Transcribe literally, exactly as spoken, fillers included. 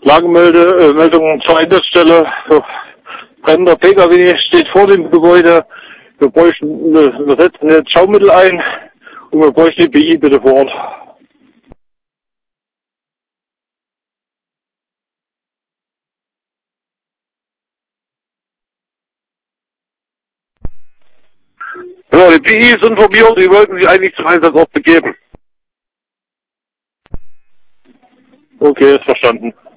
Lagemeldung, äh, Meldung zur Einsatzstelle. Brennender P K W steht vor dem Gebäude. Wir bräuchten, wir setzen jetzt Schaumittel ein und wir bräuchten die B I bitte vor Ort. Ja, die B I ist informiert, die wollten sich eigentlich zum Einsatzort begeben. Okay, ist verstanden.